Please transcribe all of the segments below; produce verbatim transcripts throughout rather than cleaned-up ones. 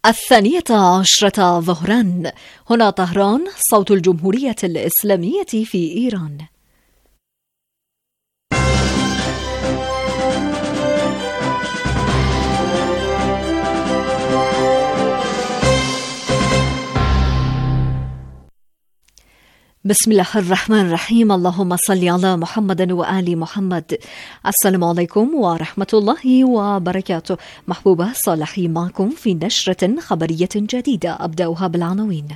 الثانية عشرة ظهرا. هنا طهران، صوت الجمهورية الإسلامية في إيران. بسم الله الرحمن الرحيم. اللهم صل على محمد وآل محمد. السلام عليكم ورحمة الله وبركاته. محبوبة صالحي معكم في نشرة خبرية جديدة، أبدأها بالعناوين.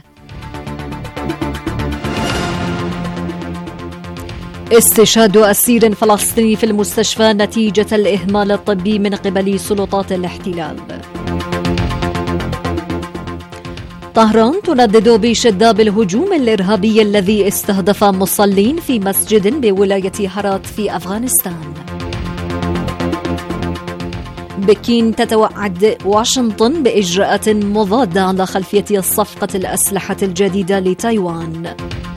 استشهاد أسير فلسطيني في المستشفى نتيجة الإهمال الطبي من قبل سلطات الاحتلال. طهران تندد بشدة بالهجوم الإرهابي الذي استهدف مصلين في مسجد بولاية هرات في أفغانستان. بكين تتوعد واشنطن بإجراءات مضادة على خلفية صفقة الأسلحة الجديدة لتايوان.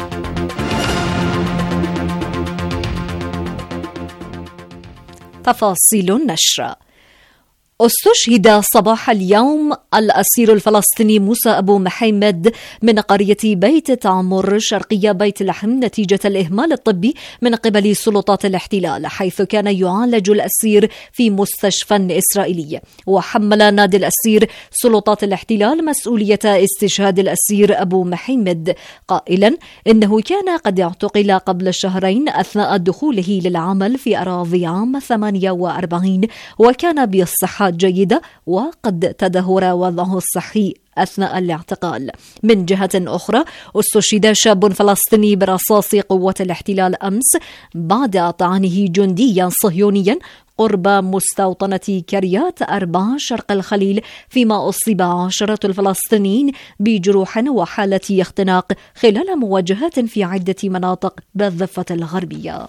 تفاصيل النشر. استشهد صباح اليوم الأسير الفلسطيني موسى أبو محمد من قرية بيت تعمر شرقية بيت لحم نتيجة الإهمال الطبي من قبل سلطات الاحتلال، حيث كان يعالج الأسير في مستشفى إسرائيلي. وحمل نادي الأسير سلطات الاحتلال مسؤولية استشهاد الأسير أبو محمد، قائلا إنه كان قد اعتقل قبل شهرين أثناء دخوله للعمل في أراضي عام ثمانية وأربعين، وكان بالصحة جيدة وقد تدهور وضعه الصحي أثناء الاعتقال. من جهة أخرى، استشهد شاب فلسطيني برصاص قوة الاحتلال أمس بعد طعنه جنديا صهيونيا قرب مستوطنة كريات أربعة شرق الخليل، فيما أصيب عشرة الفلسطينيين بجروح وحالة اختناق خلال مواجهات في عدة مناطق بالضفة الغربية.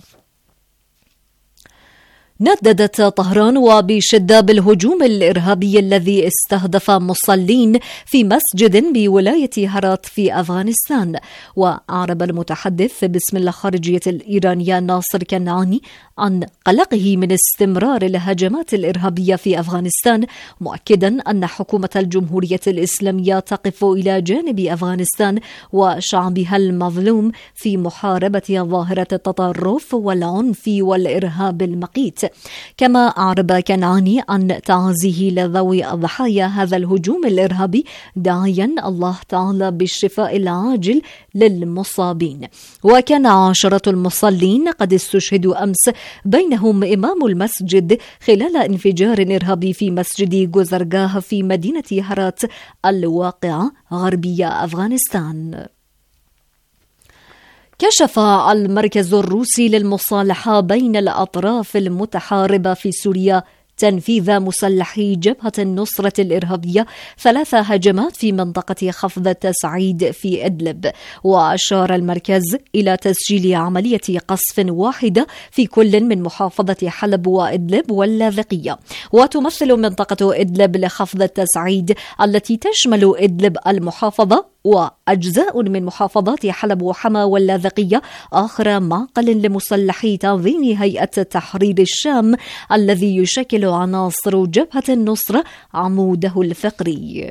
نددت طهران وبشدة بالهجوم الإرهابي الذي استهدف مصلين في مسجد بولاية هرات في أفغانستان. وأعرب المتحدث باسم الخارجية الإيرانية ناصر كنعاني عن قلقه من استمرار الهجمات الإرهابية في أفغانستان، مؤكدا أن حكومة الجمهورية الإسلامية تقف إلى جانب أفغانستان وشعبها المظلوم في محاربة ظاهرة التطرف والعنف والإرهاب المقيت. كما أعرب كنعاني عن تعزيه لذوي ضحايا هذا الهجوم الإرهابي، داعيا الله تعالى بالشفاء العاجل للمصابين. وكان عشرة المصلين قد استشهدوا أمس، بينهم إمام المسجد، خلال انفجار إرهابي في مسجد جوزرغاه في مدينة هرات الواقعة غربية أفغانستان. كشف المركز الروسي للمصالحة بين الأطراف المتحاربة في سوريا تنفيذ مسلحي جبهة النصرة الإرهابية ثلاث هجمات في منطقة خفض تسعيد في إدلب. وأشار المركز إلى تسجيل عملية قصف واحدة في كل من محافظة حلب وإدلب واللاذقية. وتمثل منطقة إدلب لخفض التسعيد التي تشمل إدلب المحافظة وأجزاء من محافظات حلب وحما واللاذقية آخر معقل لمسلحي تنظيم هيئة تحرير الشام الذي يشكل عناصر جبهة النصرة عموده الفقري.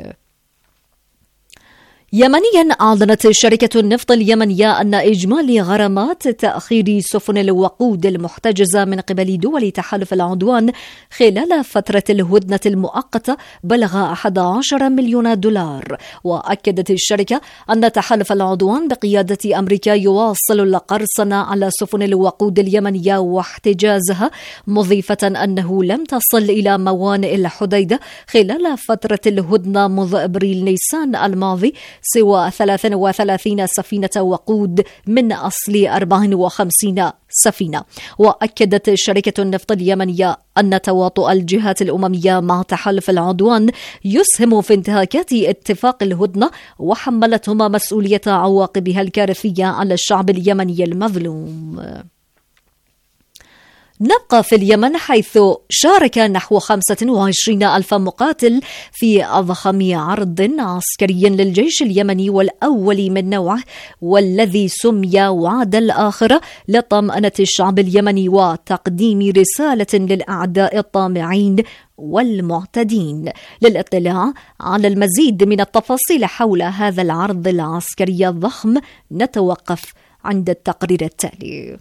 يمنيا، أعلنت شركة النفط اليمنية أن إجمالي غرامات تأخير سفن الوقود المحتجزة من قبل دول تحالف العدوان خلال فترة الهدنة المؤقتة بلغ أحد عشر مليون دولار. وأكدت الشركة أن تحالف العدوان بقيادة أمريكا يواصل القرصنة على سفن الوقود اليمنية واحتجازها، مضيفة أنه لم تصل إلى موانئ الحديدة خلال فترة الهدنة منذ أبريل نيسان الماضي سوى ثلاثة وثلاثين سفينة وقود من أصل أربعة وخمسين سفينة. وأكدت شركة النفط اليمنية أن تواطؤ الجهات الأممية مع تحالف العدوان يسهم في انتهاكات اتفاق الهدنة، وحملتهما مسؤولية عواقبها الكارثية على الشعب اليمني المظلوم. نبقى في اليمن، حيث شارك نحو خمسة وعشرين ألف مقاتل في أضخم عرض عسكري للجيش اليمني والأول من نوعه، والذي سمي وعد الآخرة لطمأنة الشعب اليمني وتقديم رسالة للأعداء الطامعين والمعتدين. للاطلاع على المزيد من التفاصيل حول هذا العرض العسكري الضخم نتوقف عند التقرير التالي.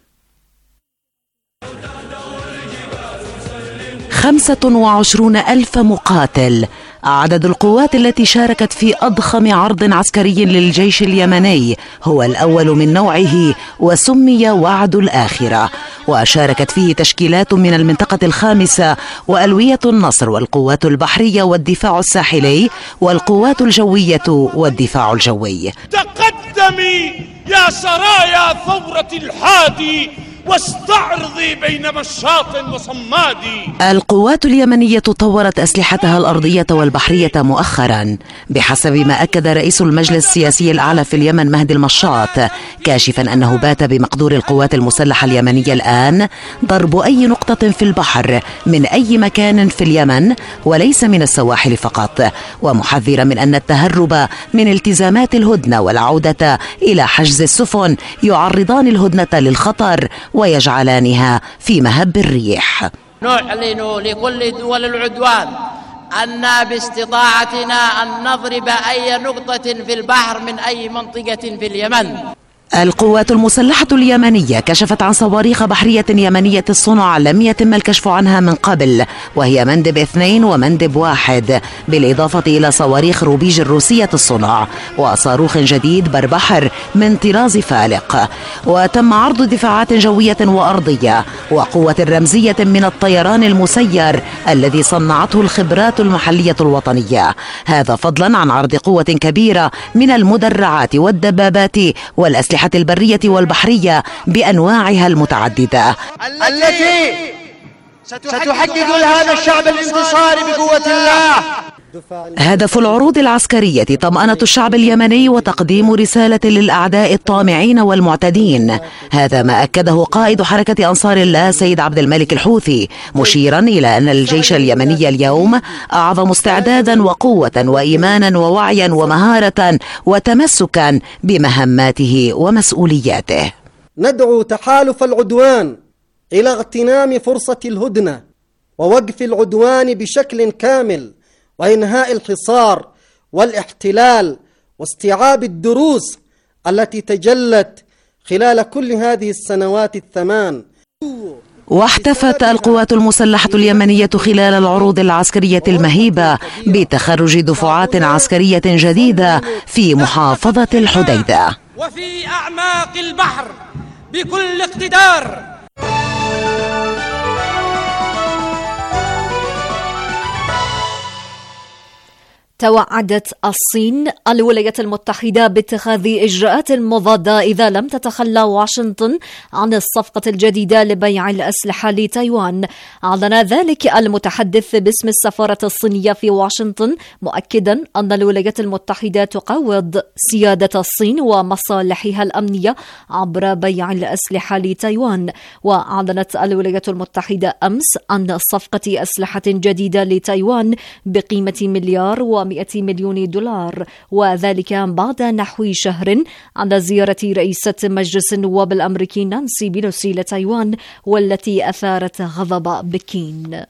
خمسة وعشرون ألف مقاتل عدد القوات التي شاركت في أضخم عرض عسكري للجيش اليمني، هو الأول من نوعه وسمي وعد الآخرة، وشاركت فيه تشكيلات من المنطقة الخامسة وألوية النصر والقوات البحرية والدفاع الساحلي والقوات الجوية والدفاع الجوي. تقدمي يا سرايا ثورة الحادي واستعرضي بين مشاط وصماد. القوات اليمنية طورت أسلحتها الأرضية والبحرية مؤخرا، بحسب ما أكد رئيس المجلس السياسي الأعلى في اليمن مهدي المشاط، كاشفا أنه بات بمقدور القوات المسلحة اليمنية الآن ضرب أي نقطة في البحر من أي مكان في اليمن وليس من السواحل فقط، ومحذرا من أن التهرب من التزامات الهدنة والعودة إلى حجز السفن يعرضان الهدنة للخطر ويجعلانها في مهب الريح. نعلن لكل دول العدوان أن باستطاعتنا أن نضرب أي نقطة في البحر من أي منطقة في اليمن. القوات المسلحة اليمنية كشفت عن صواريخ بحرية يمنية الصنع لم يتم الكشف عنها من قبل، وهي مندب اثنين ومندب واحد، بالإضافة إلى صواريخ روبيج الروسية الصنع وصاروخ جديد بربحر من طراز فالق. وتم عرض دفاعات جوية وأرضية وقوة رمزية من الطيران المسير الذي صنعته الخبرات المحلية الوطنية، هذا فضلا عن عرض قوة كبيرة من المدرعات والدبابات والأسلحة البرية والبحرية بأنواعها المتعددة التي ستحقق لهذا الشعب الانتصار بقوة الله. هدف العروض العسكرية طمأنة الشعب اليمني وتقديم رسالة للأعداء الطامعين والمعتدين، هذا ما أكده قائد حركة أنصار الله سيد عبد الملك الحوثي، مشيرا إلى أن الجيش اليمني اليوم أعظم استعدادا وقوة وإيمانا ووعيا ومهارة وتمسكا بمهماته ومسؤولياته. ندعو تحالف العدوان إلى اغتنام فرصة الهدنة ووقف العدوان بشكل كامل وإنهاء الحصار والاحتلال واستيعاب الدروس التي تجلت خلال كل هذه السنوات الثمان. واحتفت القوات المسلحة اليمنية خلال العروض العسكرية المهيبة بتخرج دفعات عسكرية جديدة في محافظة الحديدة وفي أعماق البحر بكل اقتدار. توعدت الصين الولايات المتحدة باتخاذ إجراءات مضادة إذا لم تتخلى واشنطن عن الصفقة الجديدة لبيع الأسلحة لتايوان. أعلن ذلك المتحدث باسم السفارة الصينية في واشنطن، مؤكدا أن الولايات المتحدة تقوض سيادة الصين ومصالحها الأمنية عبر بيع الأسلحة لتايوان. وأعلنت الولايات المتحدة أمس عن صفقة أسلحة جديدة لتايوان بقيمة مليار و مئة مليون دولار، وذلك بعد نحو شهر على زيارة رئيسة مجلس النواب الأمريكي نانسي بيلوسي لتايوان، والتي أثارت غضب بكين.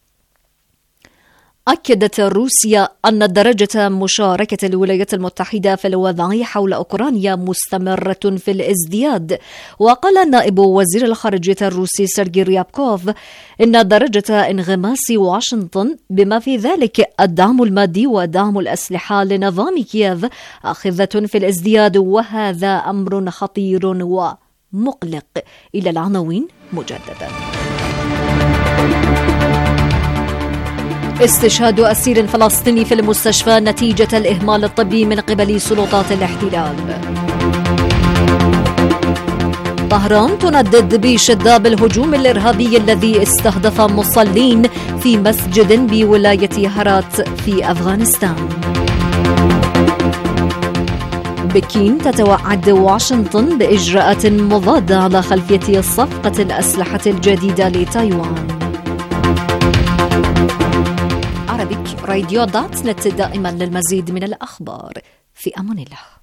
أكدت روسيا أن درجة مشاركة الولايات المتحدة في الوضع حول أوكرانيا مستمرة في الازدياد. وقال نائب وزير الخارجية الروسي سيرجي ريابكوف إن درجة انغماس واشنطن بما في ذلك الدعم المادي ودعم الأسلحة لنظام كييف أخذة في الازدياد، وهذا أمر خطير ومقلق. إلى العناوين مجددا. استشهاد أسير فلسطيني في المستشفى نتيجة الإهمال الطبي من قبل سلطات الاحتلال. طهران تندد بشدة بالهجوم الإرهابي الذي استهدف مصلين في مسجد بولاية هرات في أفغانستان. بكين تتوعد واشنطن بإجراءات مضادة على خلفية صفقة الأسلحة الجديدة لتايوان. عربيك راديو دوت نت دائما للمزيد من الأخبار. في أمان الله.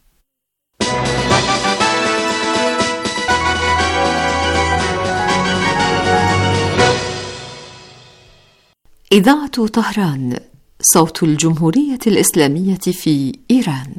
إذاعة طهران، صوت الجمهورية الإسلامية في إيران.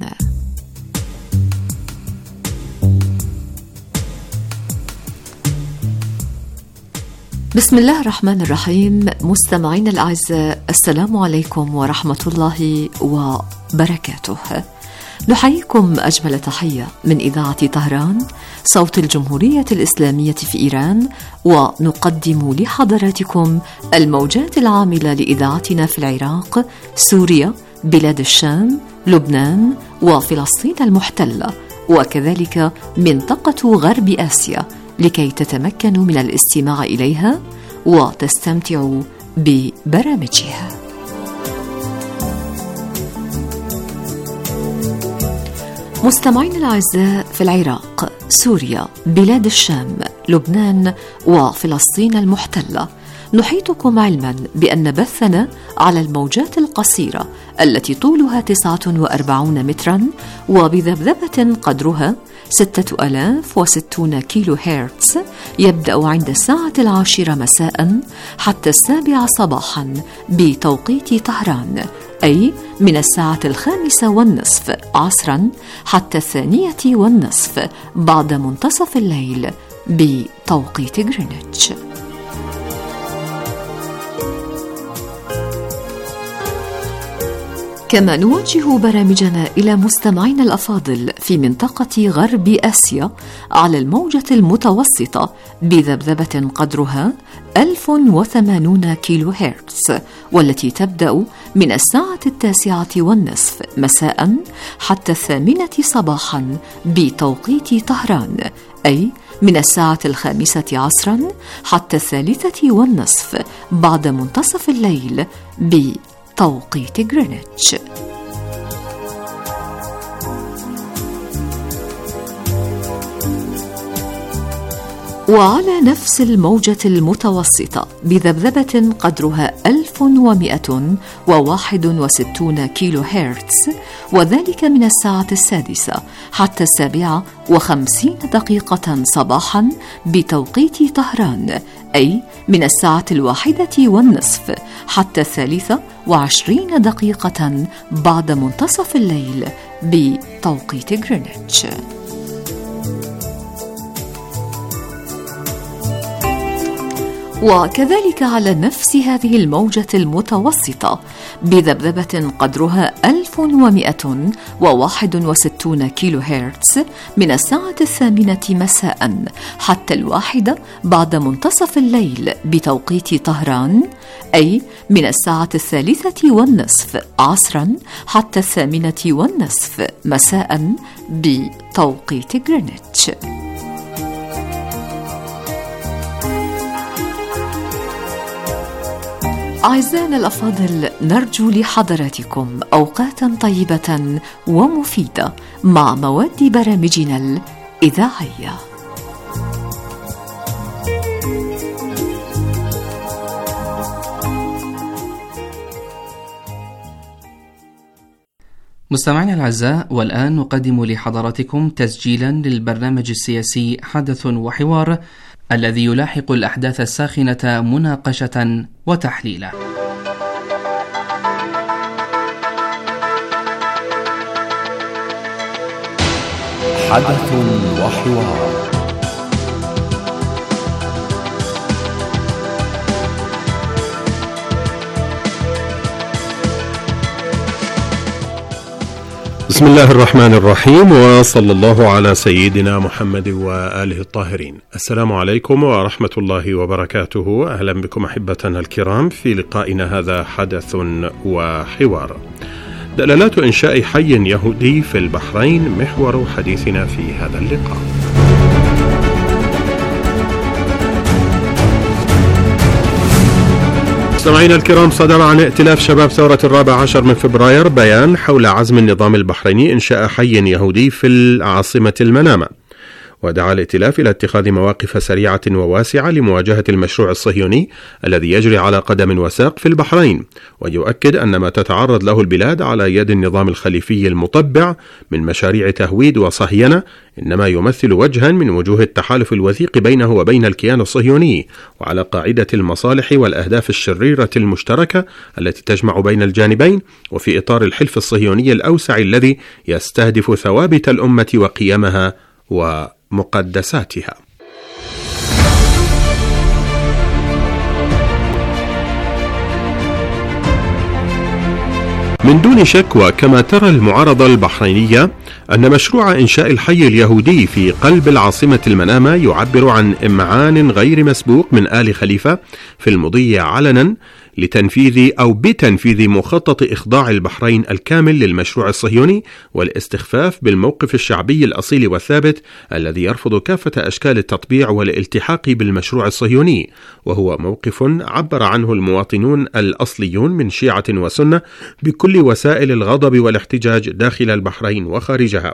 بسم الله الرحمن الرحيم. مستمعين الأعزاء، السلام عليكم ورحمة الله وبركاته. نحييكم أجمل تحية من إذاعة طهران، صوت الجمهورية الإسلامية في إيران، ونقدم لحضراتكم الموجات العاملة لإذاعتنا في العراق، سوريا، بلاد الشام، لبنان، وفلسطين المحتلة، وكذلك منطقة غرب آسيا، لكي تتمكنوا من الاستماع إليها وتستمتعوا ببرامجها. مستمعين الأعزاء، في العراق، سوريا، بلاد الشام، لبنان، وفلسطين المحتلة، نحيطكم علما بأن بثنا على الموجات القصيرة التي طولها تسعة وأربعين مترا وبذبذبة قدرها ستة آلاف وستون كيلو هرتز يبدأ عند الساعة العاشرة مساء حتى السابعة صباحا بتوقيت طهران، أي من الساعة الخامسة والنصف عصرا حتى الثانية والنصف بعد منتصف الليل بتوقيت غرينتش. كما نوجه برامجنا إلى مستمعينا الأفاضل في منطقة غرب آسيا على الموجة المتوسطة بذبذبة قدرها ألف وثمانون كيلو هرتز، والتي تبدأ من الساعة التاسعة والنصف مساء حتى الثامنة صباحا بتوقيت طهران، أي من الساعة الخامسة عصرا حتى الثالثة والنصف بعد منتصف الليل بتوقيت غرينتش. وعلى نفس الموجة المتوسطة بذبذبة قدرها ألف ومئة وواحد وستون كيلو هرتز، وذلك من الساعة السادسة حتى السابعة وخمسين دقيقة صباحا بتوقيت طهران، أي من الساعة الواحدة والنصف حتى الثالثة وعشرين دقيقة بعد منتصف الليل بتوقيت غرينتش. وكذلك على نفس هذه الموجة المتوسطة بذبذبة قدرها ألف ومئة وواحد وستون كيلو هرتز من الساعة الثامنة مساء حتى الواحدة بعد منتصف الليل بتوقيت طهران، أي من الساعة الثالثة والنصف عصرا حتى الثامنة والنصف مساء بتوقيت غرينتش. أعزائنا الأفاضل، نرجو لحضراتكم أوقاتا طيبة ومفيدة مع مواد برامجنا الإذاعية. مستمعينا الأعزاء، والآن نقدم لحضراتكم تسجيلا للبرنامج السياسي حدث وحوار، الذي يلاحق الأحداث الساخنة مناقشة وتحليلا. حدث وحوار. بسم الله الرحمن الرحيم، وصلى الله على سيدنا محمد وآله الطاهرين. السلام عليكم ورحمة الله وبركاته. أهلا بكم أحبتنا الكرام في لقائنا هذا حدث وحوار. دلالات إنشاء حي يهودي في البحرين محور حديثنا في هذا اللقاء. مستمعينا الكرام، صدر عن ائتلاف شباب ثورة الرابع عشر من فبراير بيان حول عزم النظام البحريني إنشاء حي يهودي في العاصمة المنامة، ودعا الائتلاف إلى اتخاذ مواقف سريعة وواسعة لمواجهة المشروع الصهيوني الذي يجري على قدم وساق في البحرين، ويؤكد أن ما تتعرض له البلاد على يد النظام الخليفي المطبع من مشاريع تهويد وصهينة إنما يمثل وجها من وجوه التحالف الوثيق بينه وبين الكيان الصهيوني، وعلى قاعدة المصالح والأهداف الشريرة المشتركة التي تجمع بين الجانبين، وفي إطار الحلف الصهيوني الأوسع الذي يستهدف ثوابت الأمة وقيمها ومقدساتها. من دون شك، وكما ترى المعارضة البحرينية، أن مشروع إنشاء الحي اليهودي في قلب العاصمة المنامة يعبر عن إمعان غير مسبوق من آل خليفة في المضي علنا لتنفيذ أو بتنفيذ مخطط إخضاع البحرين الكامل للمشروع الصهيوني، والاستخفاف بالموقف الشعبي الأصيل والثابت الذي يرفض كافة أشكال التطبيع والالتحاق بالمشروع الصهيوني، وهو موقف عبر عنه المواطنون الأصليون من شيعة وسنة بكل وسائل الغضب والاحتجاج داخل البحرين وخارجها.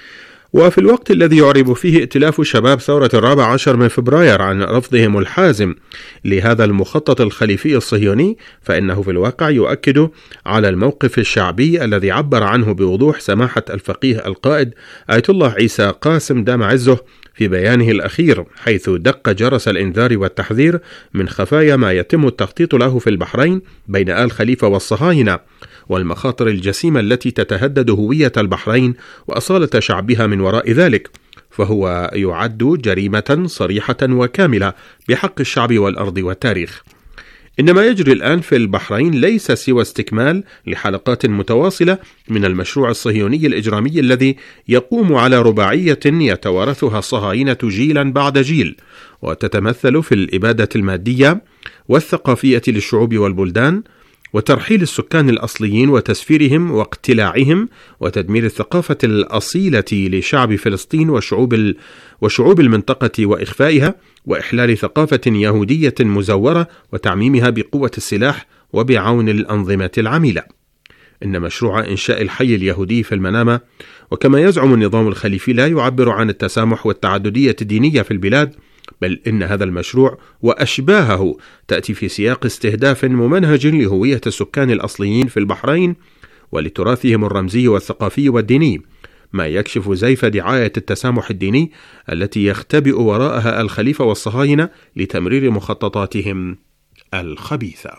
وفي الوقت الذي يعرب فيه ائتلاف شباب ثورة الرابع عشر من فبراير عن رفضهم الحازم لهذا المخطط الخليفي الصهيوني، فإنه في الواقع يؤكد على الموقف الشعبي الذي عبر عنه بوضوح سماحة الفقيه القائد آية الله عيسى قاسم دام عزه في بيانه الأخير، حيث دق جرس الإنذار والتحذير من خفايا ما يتم التخطيط له في البحرين بين آل خليفة والصهاينة، والمخاطر الجسيمة التي تتهدد هوية البحرين وأصالة شعبها من وراء ذلك، فهو يعد جريمة صريحة وكاملة بحق الشعب والأرض والتاريخ. إن ما يجري الآن في البحرين ليس سوى استكمال لحلقات متواصلة من المشروع الصهيوني الإجرامي الذي يقوم على رباعية يتوارثها الصهاينة جيلا بعد جيل، وتتمثل في الإبادة المادية والثقافية للشعوب والبلدان، وترحيل السكان الأصليين وتسفيرهم واقتلاعهم، وتدمير الثقافة الأصيلة لشعب فلسطين وشعوب وشعوب المنطقة وإخفائها، وإحلال ثقافة يهودية مزورة وتعميمها بقوة السلاح وبعون الأنظمة العميلة. إن مشروع إنشاء الحي اليهودي في المنامة، وكما يزعم النظام الخليفي، لا يعبر عن التسامح والتعددية الدينية في البلاد، بل إن هذا المشروع وأشباهه تأتي في سياق استهداف ممنهج لهوية السكان الأصليين في البحرين ولتراثهم الرمزي والثقافي والديني، ما يكشف زيف دعاية التسامح الديني التي يختبئ وراءها الخليفة والصهاينة لتمرير مخططاتهم الخبيثة.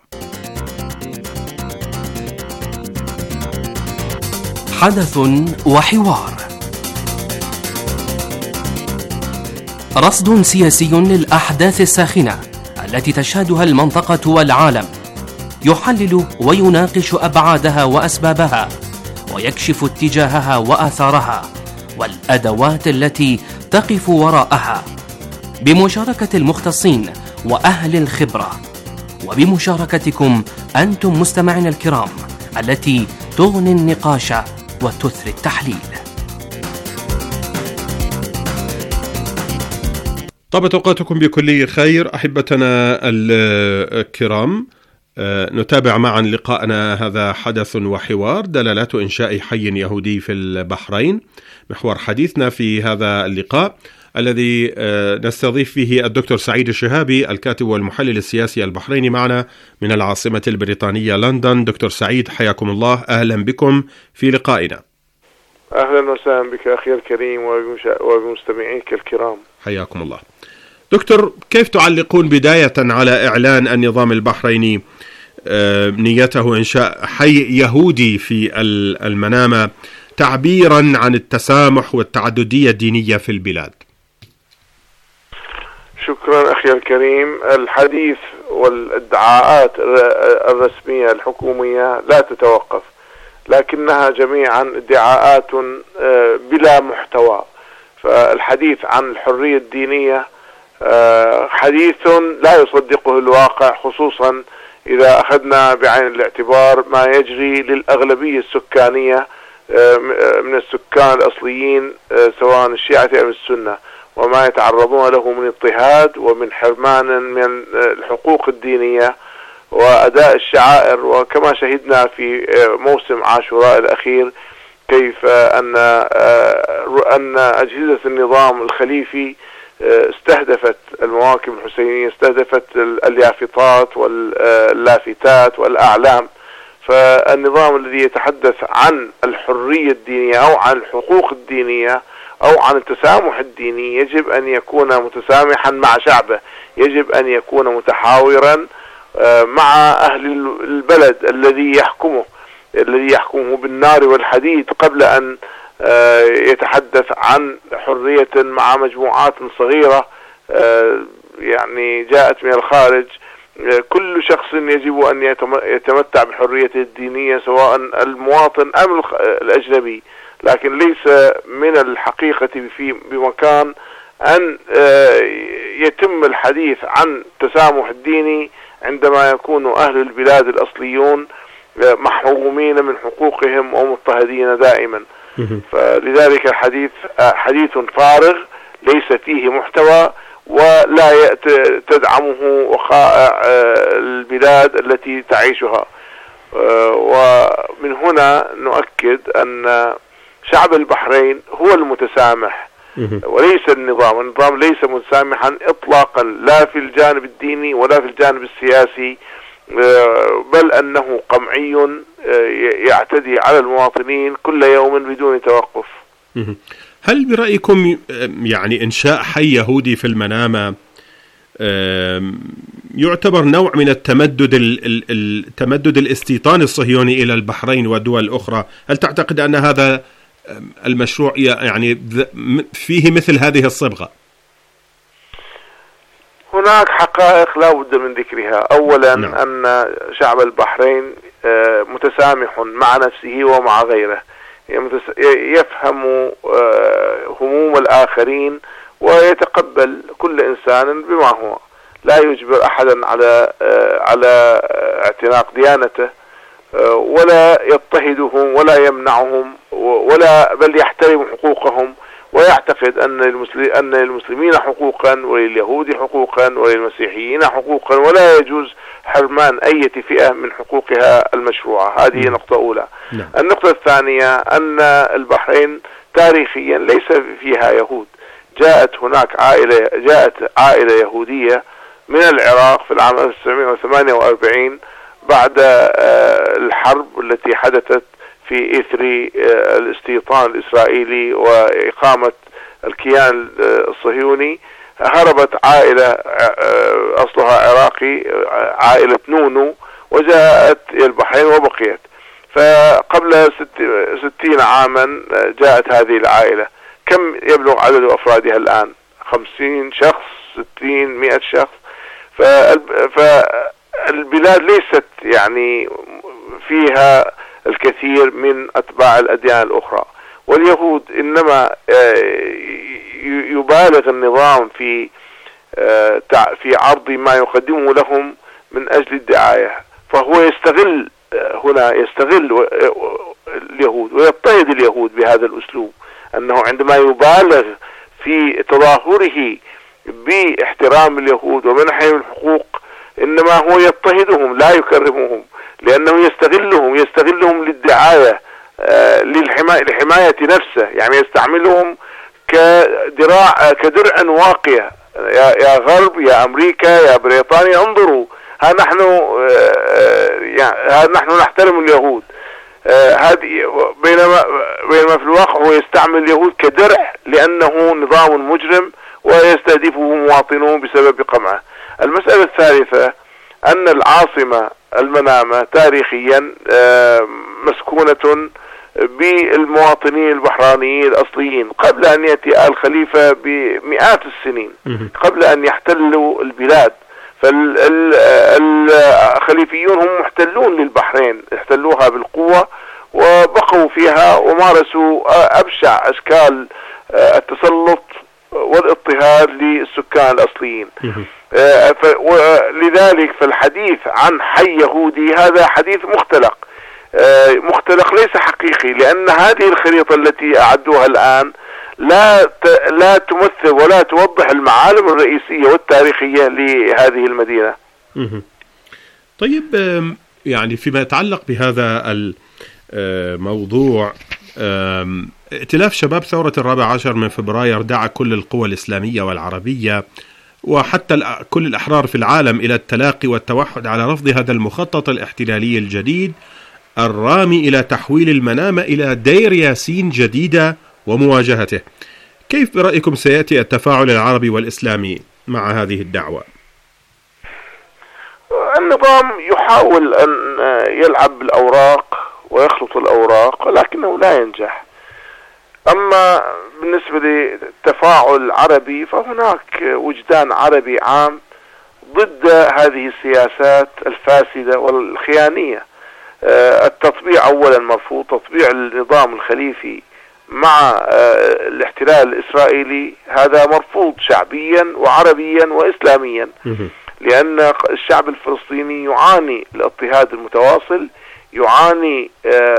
حدث وحوار، رصد سياسي للأحداث الساخنة التي تشهدها المنطقة والعالم، يحلل ويناقش أبعادها وأسبابها، ويكشف اتجاهها وآثارها والأدوات التي تقف وراءها، بمشاركة المختصين وأهل الخبرة، وبمشاركتكم أنتم مستمعين الكرام التي تغني النقاش وتثري التحليل. طابت أوقاتكم بكل خير أحبتنا الكرام. نتابع معا لقاءنا هذا حدث وحوار، دلالات إنشاء حي يهودي في البحرين. محور حديثنا في هذا اللقاء الذي نستضيف فيه الدكتور سعيد الشهابي، الكاتب والمحلل السياسي البحريني، معنا من العاصمة البريطانية لندن. دكتور سعيد، حياكم الله، أهلا بكم في لقائنا. أهلا وسهلا بك أخي الكريم وبمستمعيك الكرام، حياكم الله. دكتور، كيف تعلقون بداية على إعلان النظام البحريني نيته إنشاء حي يهودي في المنامة تعبيرا عن التسامح والتعددية الدينية في البلاد؟ شكرا أخي الكريم. الحديث والادعاءات الرسمية الحكومية لا تتوقف، لكنها جميعا ادعاءات بلا محتوى. فالحديث عن الحرية الدينية حديث لا يصدقه الواقع، خصوصا إذا أخذنا بعين الاعتبار ما يجري للأغلبية السكانية من السكان الأصليين سواء الشيعة أو السنة، وما يتعرضون له من اضطهاد ومن حرمان من الحقوق الدينية. وأداء الشعائر. وكما شهدنا في موسم عاشوراء الأخير كيف أن أن أجهزة النظام الخليفي استهدفت المواكب الحسينية، استهدفت اليافطات واللافتات والأعلام. فالنظام الذي يتحدث عن الحرية الدينية أو عن الحقوق الدينية أو عن التسامح الديني يجب أن يكون متسامحا مع شعبه، يجب أن يكون متحاورا مع أهل البلد الذي يحكمه الذي يحكمه بالنار والحديد، قبل أن يتحدث عن حرية مع مجموعات صغيرة يعني جاءت من الخارج. كل شخص يجب أن يتمتع بحريته الدينية سواء المواطن أم الأجنبي، لكن ليس من الحقيقة في بمكان أن يتم الحديث عن التسامح الديني عندما يكون أهل البلاد الأصليون محرومين من حقوقهم ومضطهدين دائما. فلذلك الحديث حديث فارغ ليس فيه محتوى ولا تدعمه وقائع البلاد التي تعيشها. ومن هنا نؤكد أن شعب البحرين هو المتسامح وليس النظام. النظام ليس متسامحا إطلاقا، لا في الجانب الديني ولا في الجانب السياسي، بل أنه قمعي يعتدي على المواطنين كل يوم بدون توقف. هل برأيكم يعني إنشاء حي يهودي في المنامة يعتبر نوع من التمدد التمدد الاستيطاني الصهيوني إلى البحرين والدول الأخرى؟ هل تعتقد أن هذا المشروع يعني فيه مثل هذه الصبغة؟ هناك حقائق لا بد من ذكرها. أولا نعم. أن شعب البحرين متسامح مع نفسه ومع غيره، يفهم هموم الآخرين ويتقبل كل إنسان بما هو، لا يجبر أحدا على على اعتناق ديانته ولا يضطهدهم ولا يمنعهم ولا بل يحترم حقوقهم، ويعتقد أن المسلمين أن للمسلمين حقوقا ولليهود حقوقا وللمسيحيين حقوقا، ولا يجوز حرمان أي فئة من حقوقها المشروعة. هذه م. نقطة أولى. م. النقطة الثانية أن البحرين تاريخيا ليس فيها يهود. جاءت هناك عائلة جاءت عائلة يهودية من العراق في العام ألف وتسعمائة وثمانية وأربعين بعد الحرب التي حدثت في إثر الاستيطان الإسرائيلي وإقامة الكيان الصهيوني. هربت عائلة أصلها عراقي، عائلة نونو، وجاءت إلى البحرين وبقيت. فقبل ستين عاما جاءت هذه العائلة. كم يبلغ عدد أفرادها الآن؟ خمسين شخص، ستين، مئة شخص. فالبلاد ليست يعني فيها الكثير من أتباع الأديان الأخرى، واليهود إنما يبالغ النظام في في عرض ما يقدمه لهم من أجل الدعاية. فهو يستغل هنا يستغل اليهود ويضطهد اليهود بهذا الأسلوب، أنه عندما يبالغ في تظاهره باحترام اليهود ومنحهم الحقوق إنما هو يضطهدهم لا يكرمهم، لأنه يستغلهم يستغلهم للدعاية للحماية لحماية نفسه، يعني يستعملهم كدراع كدرع واقية. يا يا غرب، يا أمريكا، يا بريطانيا، انظروا، ها نحن ها نحن نحترم اليهود. هذه بينما بينما في الواقع هو يستعمل اليهود كدرع لأنه نظام مجرم ويستهدفه مواطنوه بسبب قمعه. المسألة الثالثة أن العاصمة المنامة تاريخيا مسكونة بالمواطنين البحرانيين الأصليين قبل أن يأتي آل خليفة بمئات السنين، قبل أن يحتلوا البلاد. فالخليفيون هم محتلون للبحرين، احتلوها بالقوة وبقوا فيها ومارسوا أبشع أشكال التسلط والاضطهاد للسكان الأصليين. لذلك فالحديث عن حي يهودي هذا حديث مختلق مختلق ليس حقيقي، لأن هذه الخريطة التي أعدوها الآن لا لا تمثل ولا توضح المعالم الرئيسية والتاريخية لهذه المدينة. طيب يعني فيما يتعلق بهذا الموضوع، ائتلاف شباب ثورة الرابع عشر من فبراير دعا كل القوى الإسلامية والعربية وحتى كل الأحرار في العالم إلى التلاقي والتوحد على رفض هذا المخطط الاحتلالي الجديد الرامي إلى تحويل المنامة إلى دير ياسين جديدة ومواجهته. كيف برأيكم سيأتي التفاعل العربي والإسلامي مع هذه الدعوة؟ النظام يحاول أن يلعب بالأوراق ويخلط الأوراق ولكنه لا ينجح. أما بالنسبة للتفاعل عربي فهناك وجدان عربي عام ضد هذه السياسات الفاسدة والخيانية. التطبيع أولا مرفوض، تطبيع النظام الخليفي مع الاحتلال الإسرائيلي هذا مرفوض شعبيا وعربيا وإسلاميا، لأن الشعب الفلسطيني يعاني الاضطهاد المتواصل، يعاني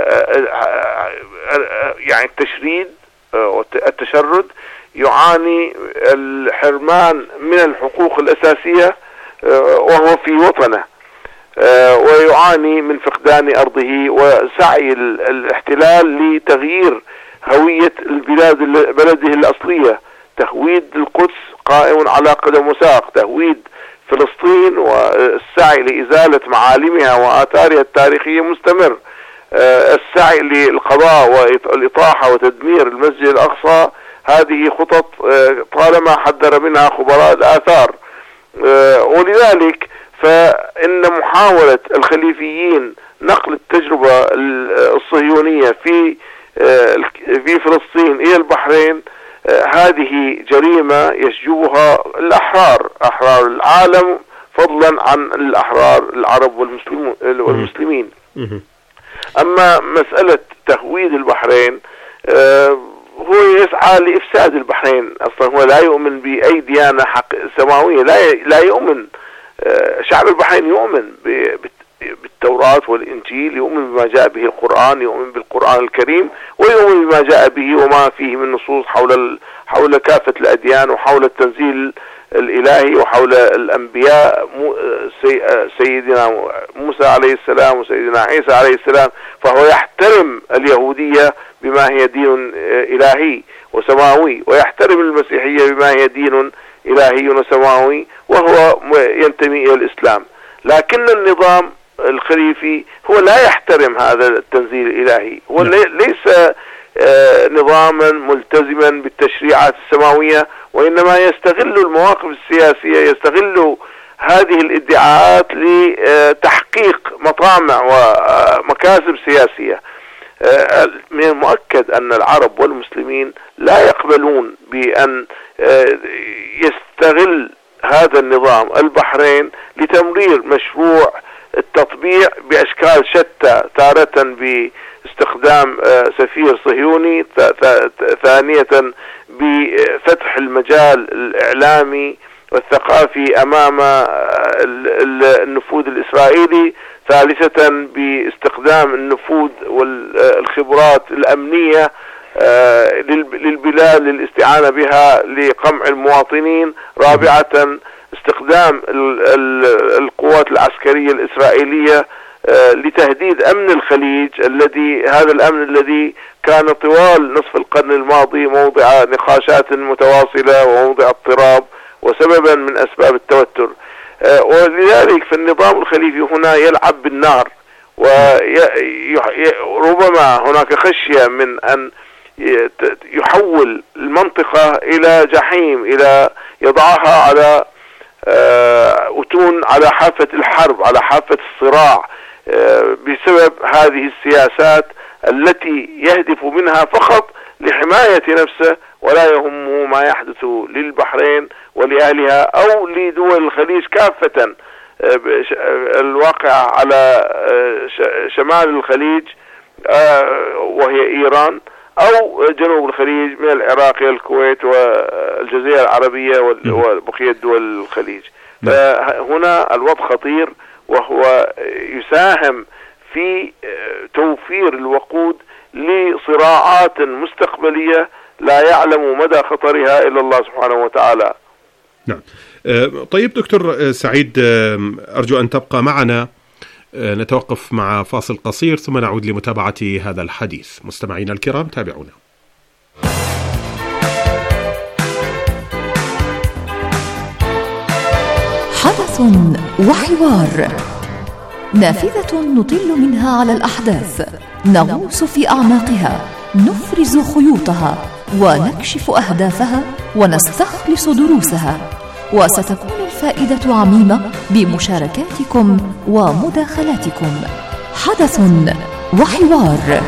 يعني التشريد والتشرد، يعاني الحرمان من الحقوق الأساسية وهو في وطنه، ويعاني من فقدان أرضه وسعي الاحتلال لتغيير هوية البلاد بلده الأصلية. تهويد القدس قائم على قدم وساق، تهويد فلسطين والسعي لإزالة معالمها وآثارها التاريخية مستمر، السعي للقضاء والإطاحة وتدمير المسجد الأقصى هذه خطط طالما حذر منها خبراء الآثار. ولذلك فإن محاولة الخليفيين نقل التجربة الصهيونية في في فلسطين إلى البحرين هذه جريمة يشجبها الأحرار، أحرار العالم فضلا عن الأحرار العرب والمسلمين. أما مسألة تهويد البحرين هو يسعى لإفساد البحرين. أصلا هو لا يؤمن بأي ديانة حق سماوية، لا لا يؤمن. شعب البحرين يؤمن بالتوراة والإنجيل، يؤمن بما جاء به القرآن، يؤمن بالقرآن الكريم، ويؤمن بما جاء به وما فيه من نصوص حول حول كافة الأديان وحول التنزيل الإلهي وحول الأنبياء سيدنا موسى عليه السلام وسيدنا عيسى عليه السلام. فهو يحترم اليهودية بما هي دين إلهي وسماوي، ويحترم المسيحية بما هي دين إلهي وسماوي، وهو ينتمي إلى الإسلام. لكن النظام الخليفي هو لا يحترم هذا التنزيل الإلهي، هو ليس نظاما ملتزما بالتشريعات السماوية، وإنما يستغل المواقف السياسية، يستغل هذه الادعاءات لتحقيق مطامع ومكاسب سياسية. من المؤكد أن العرب والمسلمين لا يقبلون بأن يستغل هذا النظام البحرين لتمرير مشروع التطبيع بأشكال شتى، تارة باستخدام سفير صهيوني، ثانية بفتح المجال الإعلامي والثقافي أمام النفوذ الإسرائيلي، ثالثة باستخدام النفوذ والخبرات الأمنية للبلاد للاستعانة بها لقمع المواطنين، رابعة استخدام القوات العسكرية الإسرائيلية لتهديد أمن الخليج، الذي هذا الأمن الذي كان طوال نصف القرن الماضي موضع نقاشات متواصلة وموضع اضطراب وسببا من أسباب التوتر. ولذلك فالنظام الخليفي هنا يلعب بالنار، وربما هناك خشية من أن يحول المنطقة إلى جحيم، إلى يضعها على أتون على حافة الحرب، على حافة الصراع، بسبب هذه السياسات التي يهدف منها فقط لحماية نفسه، ولا يهمه ما يحدث للبحرين ولأهلها أو لدول الخليج كافة. الواقع على شمال الخليج وهي إيران، أو جنوب الخليج من العراق إلى الكويت والجزيرة العربية وبقية دول الخليج. فهنا الوضع خطير، وهو يساهم في توفير الوقود لصراعات مستقبلية لا يعلم مدى خطرها إلا الله سبحانه وتعالى. نعم. طيب دكتور سعيد، أرجو أن تبقى معنا. نتوقف مع فاصل قصير ثم نعود لمتابعة هذا الحديث. مستمعينا الكرام تابعونا. حدث وحوار، نافذة نطل منها على الأحداث، نغوص في أعماقها، نفرز خيوطها ونكشف أهدافها ونستخلص دروسها، وستكون الفائدة عميمة بمشاركاتكم ومداخلاتكم. حدث وحوار.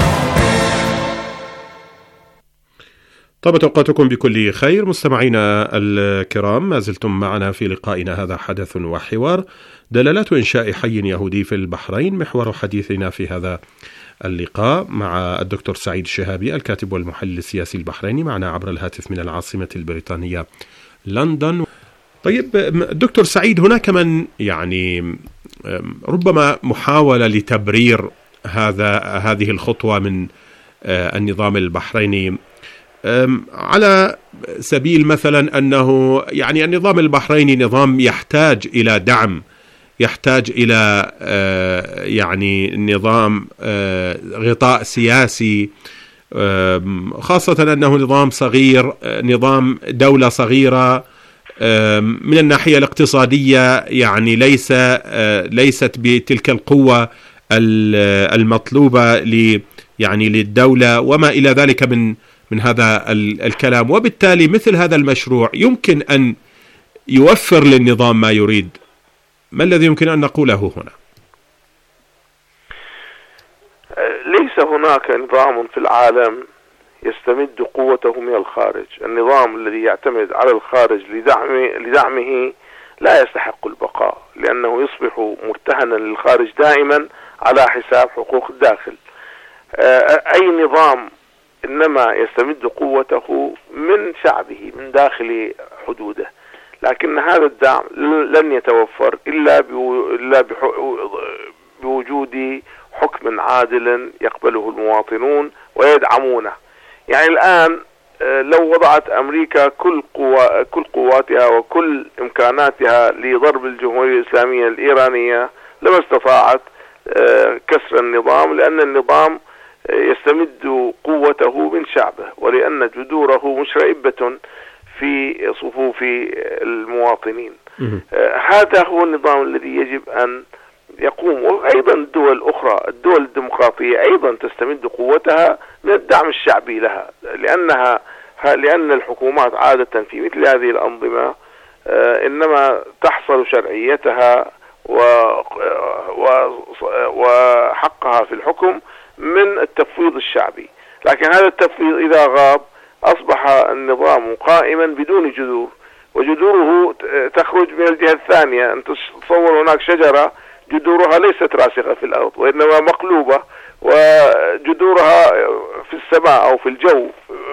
طابت أوقاتكم بكل خير مستمعينا الكرام، ما زلتم معنا في لقائنا هذا حدث وحوار، دلالات إنشاء حي يهودي في البحرين. محور حديثنا في هذا اللقاء مع الدكتور سعيد الشهابي الكاتب والمحلل السياسي البحريني، معنا عبر الهاتف من العاصمة البريطانية لندن. طيب دكتور سعيد، هناك من يعني ربما محاولة لتبرير هذا هذه الخطوة من النظام البحريني، على سبيل مثلا أنه يعني النظام البحريني نظام يحتاج إلى دعم، يحتاج إلى يعني نظام غطاء سياسي، خاصة أنه نظام صغير، نظام دولة صغيرة من الناحية الاقتصادية، يعني ليس ليست بتلك القوة المطلوبة ل يعني للدولة وما إلى ذلك من من هذا الكلام، وبالتالي مثل هذا المشروع يمكن أن يوفر للنظام ما يريد. ما الذي يمكن أن نقوله هنا؟ ليس هناك نظام في العالم يستمد قوته من الخارج. النظام الذي يعتمد على الخارج لدعمه, لدعمه لا يستحق البقاء، لأنه يصبح مرتهنا للخارج دائما على حساب حقوق الداخل. أي نظام إنما يستمد قوته من شعبه من داخل حدوده، لكن هذا الدعم لن يتوفر إلا بوجود حكم عادل يقبله المواطنون ويدعمونه. يعني الآن لو وضعت أمريكا كل قوة كل قواتها وكل إمكاناتها لضرب الجمهورية الإسلامية الإيرانية لما استطاعت كسر النظام، لأن النظام يستمد قوته من شعبه، ولأن جذوره مشرئبة في صفوف المواطنين. هذا هو النظام الذي يجب أن يقوم. وأيضا الدول الأخرى، الدول الديمقراطية أيضا تستمد قوتها من الدعم الشعبي لها، لأنها لأن الحكومات عادة في مثل هذه الأنظمة إنما تحصل شرعيتها وحقها في الحكم من التفويض الشعبي. لكن هذا التفويض إذا غاب أصبح النظام قائما بدون جذور، وجذوره تخرج من الجهة الثانية. أنت تصور هناك شجرة جذورها ليست راسخة في الأرض وإنما مقلوبة، وجذورها في السماء أو في الجو،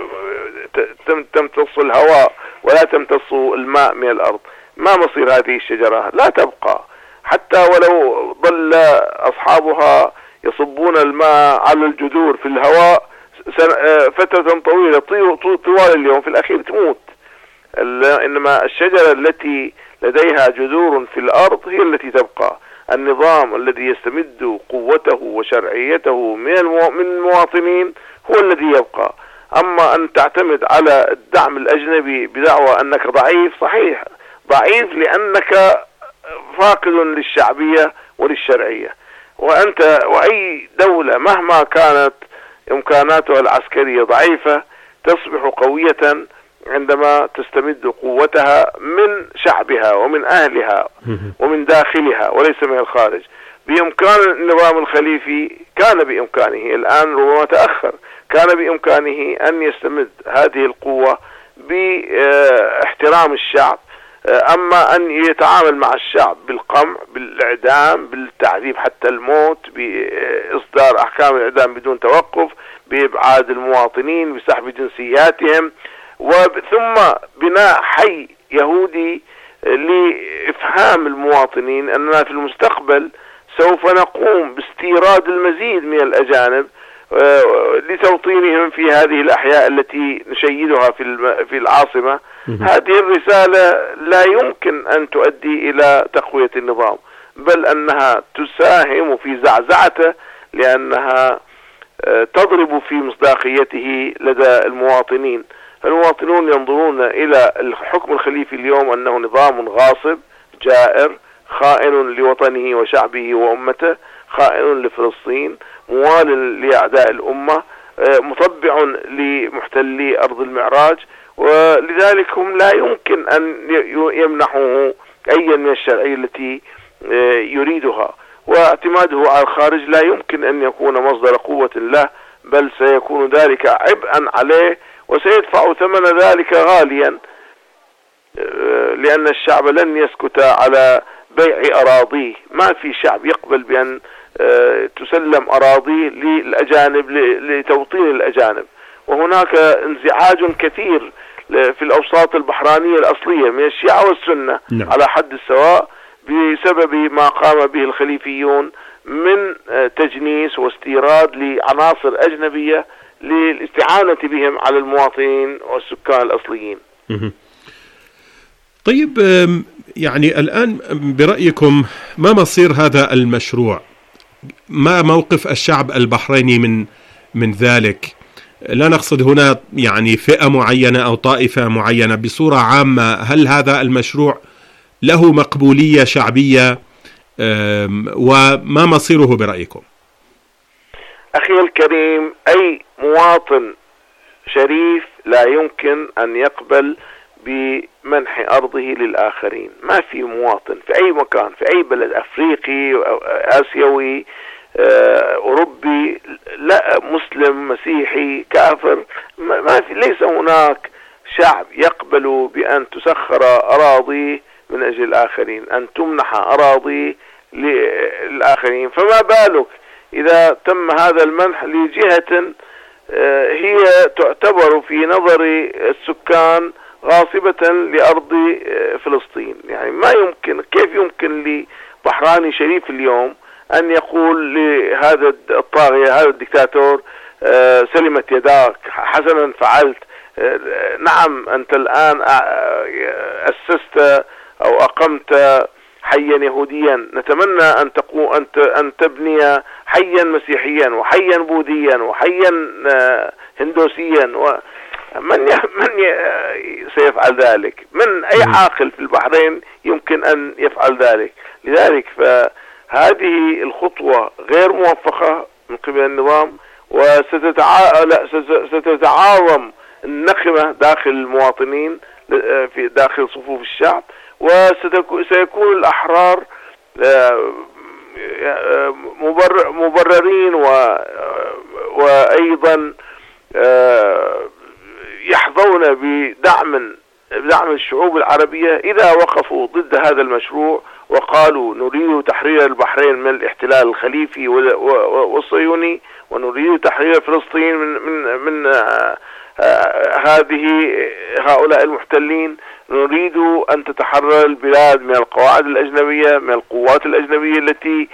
تمتص الهواء ولا تمتص الماء من الأرض. ما مصير هذه الشجرة؟ لا تبقى، حتى ولو ظل أصحابها يصبون الماء على الجذور في الهواء فترة طويلة طوال اليوم، في الأخير تموت. إنما الشجرة التي لديها جذور في الأرض هي التي تبقى. النظام الذي يستمد قوته وشرعيته من المواطنين هو الذي يبقى. أما أن تعتمد على الدعم الأجنبي بدعوى أنك ضعيف، صحيح ضعيف لأنك فاقد للشعبية وللشرعية. وأنت وأي دولة مهما كانت إمكاناتها العسكرية ضعيفة تصبح قوية عندما تستمد قوتها من شعبها ومن أهلها ومن داخلها وليس من الخارج. بإمكان النظام الخليفي، كان بإمكانه، الآن ربما تأخر، كان بإمكانه أن يستمد هذه القوة باحترام الشعب. أما أن يتعامل مع الشعب بالقمع، بالإعدام، بالتعذيب حتى الموت، بإصدار أحكام الإعدام بدون توقف، بإبعاد المواطنين، بسحب جنسياتهم، ثم بناء حي يهودي لإفهام المواطنين أننا في المستقبل سوف نقوم باستيراد المزيد من الأجانب لتوطينهم في هذه الأحياء التي نشيدها في العاصمة. هذه الرسالة لا يمكن أن تؤدي إلى تقوية النظام. بل أنها تساهم في زعزعته، لأنها تضرب في مصداقيته لدى المواطنين. المواطنون ينظرون إلى الحكم الخليفي اليوم أنه نظام غاصب جائر، خائن لوطنه وشعبه وأمته، خائن لفلسطين، موال لأعداء الأمة، مطبع لمحتلي أرض المعراج، ولذلك هم لا يمكن أن يمنحوه أي من الشرعية التي يريدها، واعتماده على الخارج لا يمكن أن يكون مصدر قوة له، بل سيكون ذلك عبئا عليه وسيدفع ثمن ذلك غاليا، لأن الشعب لن يسكت على بيع أراضيه. ما في شعب يقبل بأن تسلم أراضيه للأجانب لتوطين الأجانب، وهناك انزعاج كثير في الأوساط البحرانية الأصلية من الشيعة والسنة نعم. على حد السواء بسبب ما قام به الخليفيون من تجنيس واستيراد لعناصر أجنبية للاستعانة بهم على المواطنين والسكان الأصليين. طيب، يعني الآن برأيكم ما مصير هذا المشروع؟ ما موقف الشعب البحريني من من ذلك؟ لا نقصد هنا يعني فئة معينة أو طائفة معينة، بصورة عامة هل هذا المشروع له مقبولية شعبية، وما مصيره برأيكم؟ أخي الكريم، أي مواطن شريف لا يمكن أن يقبل بمنح أرضه للآخرين. ما في مواطن في أي مكان، في أي بلد أفريقي أو آسيوي أوروبي، لا مسلم مسيحي كافر، ما في، ليس هناك شعب يقبل بأن تسخر أراضي من أجل الآخرين، أن تمنح أراضي للآخرين. فما بالك إذا تم هذا المنح لجهة هي تعتبر في نظر السكان غاصبة لأرض فلسطين؟ يعني ما يمكن، كيف يمكن لبحراني شريف اليوم أن يقول لهذا الطاغية، هذا الدكتاتور، سلمت يداك، حسنا فعلت، نعم أنت الآن أسست أو أقمت حيا يهوديا، نتمنى أن تقو أن أن تبني حيا مسيحيا وحيا بوذيا وحيا هندوسيا، ومن من سيفعل ذلك؟ من أي عاقل في البحرين يمكن أن يفعل ذلك؟ لذلك فهذه الخطوة غير موفقة من قبل النظام، وستتعاظم النخمة داخل المواطنين في داخل صفوف الشعب، وسيكون الأحرار مبررين وأيضا يحظون بدعم بدعم الشعوب العربية إذا وقفوا ضد هذا المشروع وقالوا نريد تحرير البحرين من الاحتلال الخليفي والصهيوني، ونريد تحرير فلسطين من من من هذه هؤلاء المحتلين، نريد أن تتحرر البلاد من القواعد الأجنبية، من القوات الأجنبية التي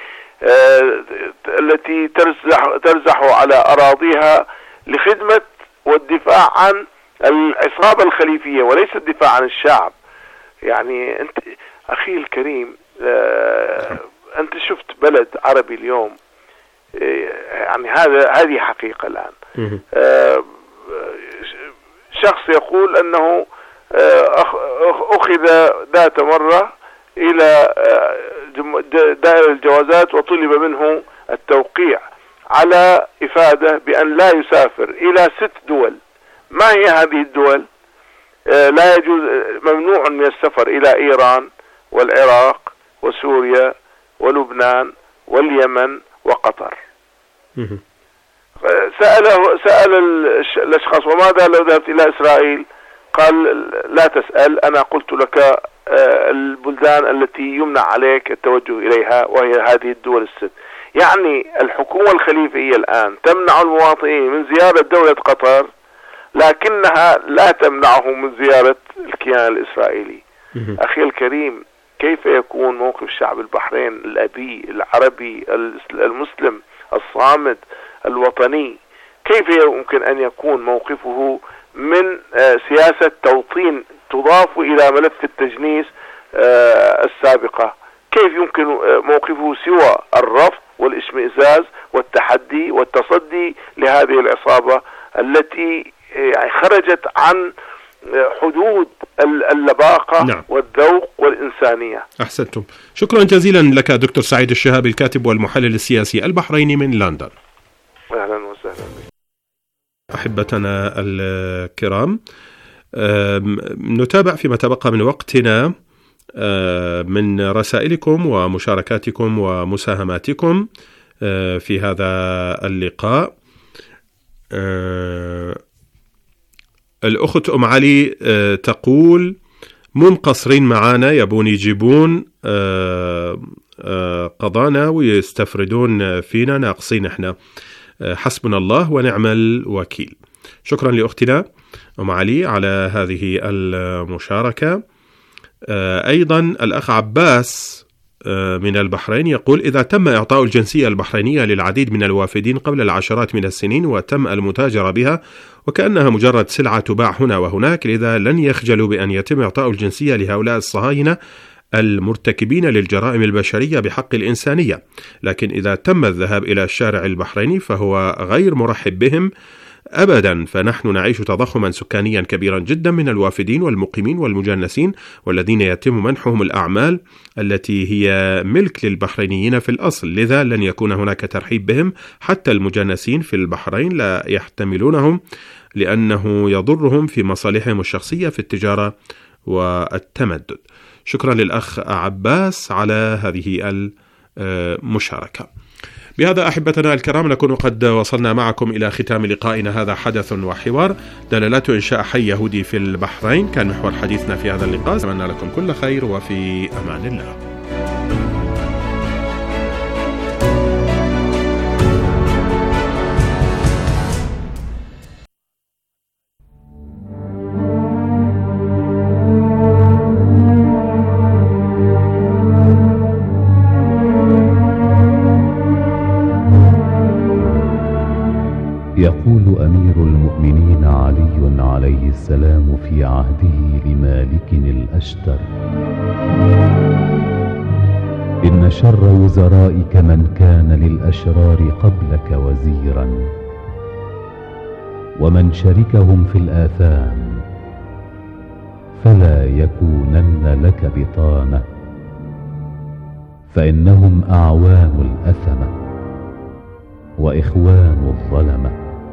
التي ترزح ترزح على أراضيها لخدمة والدفاع عن العصابة الخليفية وليس الدفاع عن الشعب. يعني أنت أخي الكريم، أنت شفت بلد عربي اليوم، يعني هذا هذه حقيقة الآن. شخص يقول أنه أخذ ذات مرة إلى دائرة الجوازات وطلب منه التوقيع على إفادة بأن لا يسافر إلى ست دول. ما هي هذه الدول؟ لا يجوز، ممنوع من السفر إلى إيران والعراق وسوريا ولبنان واليمن وقطر. سأله سأل الأشخاص وماذا لو ذهبت إلى إسرائيل؟ قال لا تسأل، أنا قلت لك البلدان التي يمنع عليك التوجه إليها وهي هذه الدول الست. يعني الحكومة الخليفية الآن تمنع المواطنين من زيارة دولة قطر، لكنها لا تمنعهم من زيارة الكيان الإسرائيلي. أخي الكريم، كيف يكون موقف شعب البحرين الأبي العربي المسلم الصامد الوطني، كيف يمكن أن يكون موقفه من سياسة توطين تضاف إلى ملف التجنيس السابقة، كيف يمكن موقفه سوى الرفض والاشمئزاز والتحدي والتصدي لهذه العصابة التي يعني خرجت عن حدود اللباقة نعم. والذوق والإنسانية. أحسنتم، شكرا جزيلا لك دكتور سعيد الشهابي الكاتب والمحلل السياسي البحريني من لندن. أهلا وسهلا. أحبتنا الكرام، نتابع فيما تبقى من وقتنا من رسائلكم ومشاركاتكم ومساهماتكم في هذا اللقاء. الأخت أم علي تقول مو مقصرين معانا، يبون يجيبون قضانا ويستفردون فينا، ناقصين احنا، حسبنا الله ونعم الوكيل. شكرا لأختنا أم علي على هذه المشاركة. أيضا الأخ عباس من البحرين يقول إذا تم إعطاء الجنسية البحرينية للعديد من الوافدين قبل العشرات من السنين وتم المتاجرة بها وكأنها مجرد سلعة تباع هنا وهناك، لذا لن يخجلوا بأن يتم إعطاء الجنسية لهؤلاء الصهاينة المرتكبين للجرائم البشرية بحق الإنسانية. لكن إذا تم الذهاب إلى الشارع البحريني فهو غير مرحب بهم أبدا، فنحن نعيش تضخما سكانيا كبيرا جدا من الوافدين والمقيمين والمجنسين والذين يتم منحهم الأعمال التي هي ملك للبحرينيين في الأصل، لذا لن يكون هناك ترحيب بهم. حتى المجنسين في البحرين لا يحتملونهم لأنه يضرهم في مصالحهم الشخصية في التجارة والتمدد. شكرا للأخ عباس على هذه المشاركة. بهذا أحبتنا الكرام نكون قد وصلنا معكم إلى ختام لقائنا هذا حدث وحوار، دلالات إنشاء حي يهودي في البحرين كان محور حديثنا في هذا اللقاء. أتمنى لكم كل خير وفي أمان الله. يقول أمير المؤمنين علي عليه السلام في عهده لمالك الأشتر: إن شر وزرائك من كان للأشرار قبلك وزيرا، ومن شركهم في الآثام فلا يكونن لك بطانة، فإنهم أعوان الأثمة وإخوان الظلمة،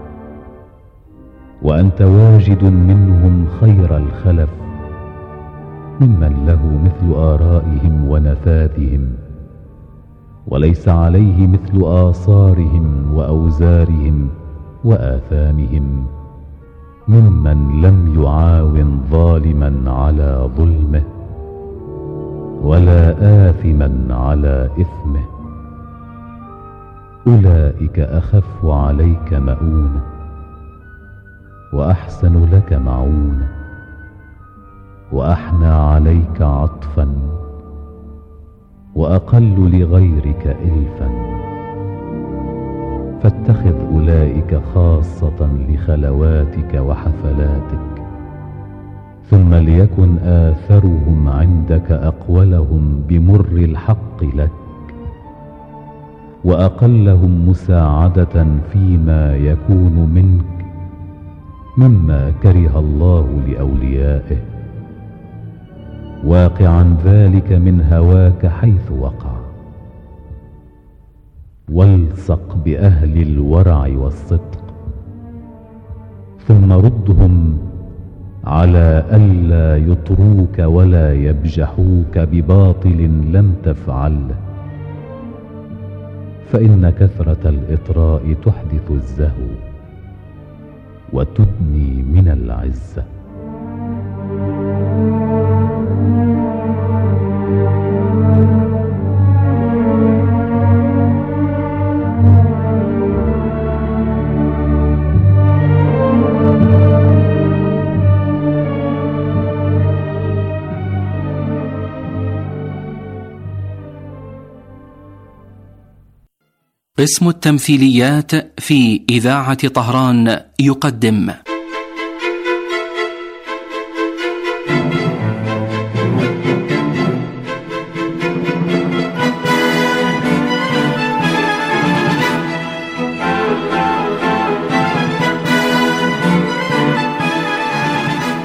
وأنت واجد منهم خير الخلف ممن له مثل آرائهم ونفاذهم، وليس عليه مثل آثارهم وأوزارهم وآثامهم، ممن لم يعاون ظالما على ظلمه ولا آثما على إثمه. أولئك أخف عليك مؤونة وأحسن لك معونة وأحنى عليك عطفا وأقل لغيرك إلفا، فاتخذ أولئك خاصة لخلواتك وحفلاتك، ثم ليكن آثرهم عندك أقولهم بمر الحق لك، وأقلهم مساعدة فيما يكون منك مما كره الله لأوليائه، واقعا ذلك من هواك حيث وقع. والصق بأهل الورع والصدق، ثم ردهم على ألا يطروك ولا يبجحوك بباطل لم تفعله، فإن كثرة الإطراء تحدث الزهو وتدني من العزة. قسم التمثيليات في إذاعة طهران يقدم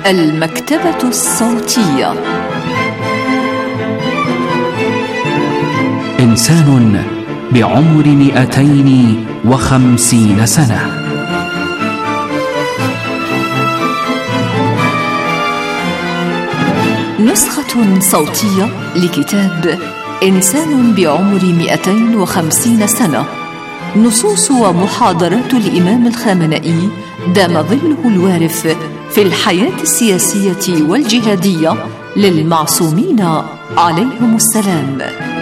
المكتبة الصوتية. إنسان بعمر مئتين وخمسين سنة. نسخة صوتية لكتاب إنسان بعمر مئتين وخمسين سنة، نصوص ومحاضرات الإمام الخامنئي دام ظله الوارف في الحياة السياسية والجهادية للمعصومين عليهم السلام.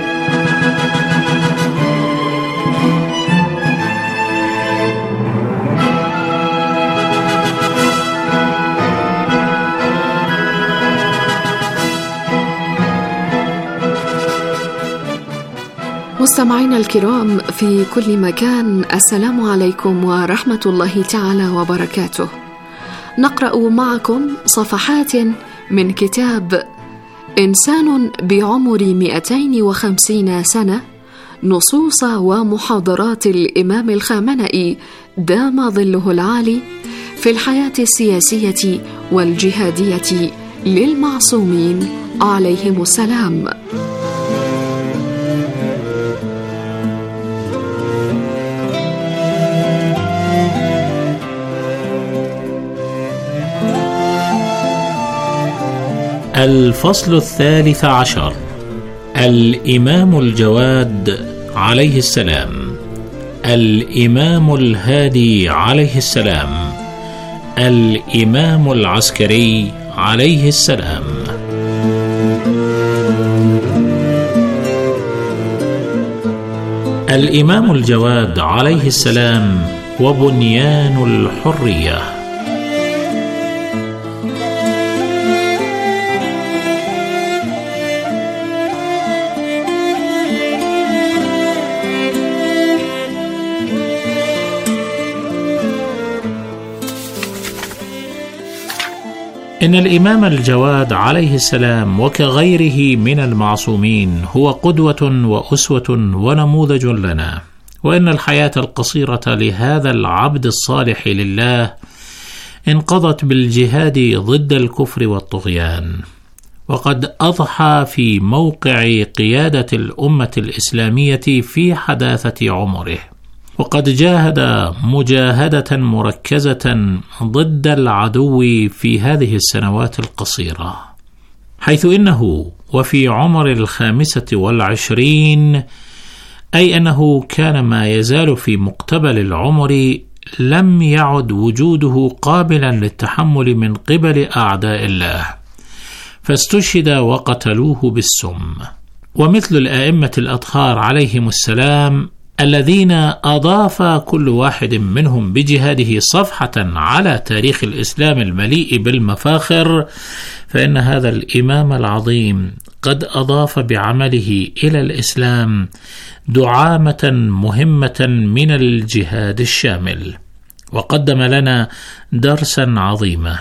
مستمعينا الكرام في كل مكان، السلام عليكم ورحمة الله تعالى وبركاته. نقرأ معكم صفحات من كتاب إنسان بعمر مئتين وخمسين سنة، نصوص ومحاضرات الإمام الخامنئي دام ظله العالي في الحياة السياسية والجهادية للمعصومين عليهم السلام. الفصل الثالث عشر: الإمام الجواد عليه السلام، الإمام الهادي عليه السلام، الإمام العسكري عليه السلام. الإمام الجواد عليه السلام وبنيان الحرية. إن الإمام الجواد عليه السلام وكغيره من المعصومين هو قدوة وأسوة ونموذج لنا، وإن الحياة القصيرة لهذا العبد الصالح لله انقضت بالجهاد ضد الكفر والطغيان، وقد أضحى في موقع قيادة الأمة الإسلامية في حداثة عمره، وقد جاهد مجاهدة مركزة ضد العدو في هذه السنوات القصيرة، حيث إنه وفي عمر الخامسة والعشرين، أي أنه كان ما يزال في مقتبل العمر، لم يعد وجوده قابلا للتحمل من قبل أعداء الله، فاستشهد وقتلوه بالسم. ومثل الآئمة الأطهار عليهم السلام الذين أضاف كل واحد منهم بجهاده صفحة على تاريخ الإسلام المليء بالمفاخر، فإن هذا الإمام العظيم قد أضاف بعمله إلى الإسلام دعامة مهمة من الجهاد الشامل، وقدم لنا درسا عظيما.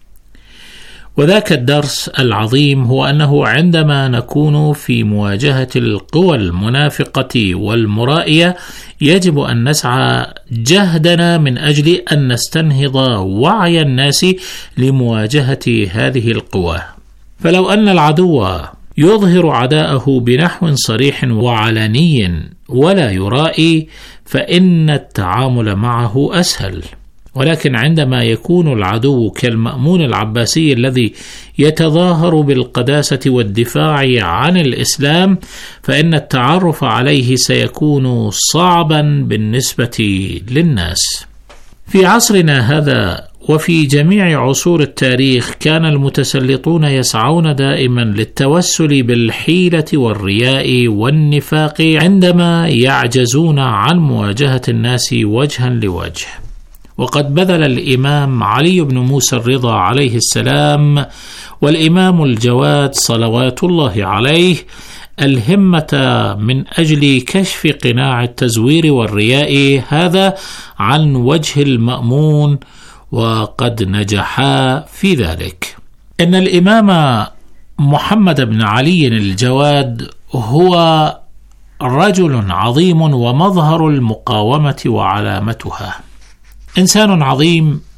وذاك الدرس العظيم هو أنه عندما نكون في مواجهة القوى المنافقة والمرائية، يجب أن نسعى جهدنا من أجل أن نستنهض وعي الناس لمواجهة هذه القوى. فلو أن العدو يظهر عداءه بنحو صريح وعلني ولا يرائي، فإن التعامل معه أسهل. ولكن عندما يكون العدو كالمأمون العباسي الذي يتظاهر بالقداسة والدفاع عن الإسلام، فإن التعرف عليه سيكون صعبا بالنسبة للناس. في عصرنا هذا وفي جميع عصور التاريخ كان المتسلطون يسعون دائما للتوسل بالحيلة والرياء والنفاق عندما يعجزون عن مواجهة الناس وجها لوجه. وقد بذل الإمام علي بن موسى الرضا عليه السلام والإمام الجواد صلوات الله عليه الهمة من أجل كشف قناع التزوير والرياء هذا عن وجه المأمون، وقد نجحا في ذلك. إن الإمام محمد بن علي الجواد هو رجل عظيم ومظهر المقاومة وعلامتها، إنسان عظيم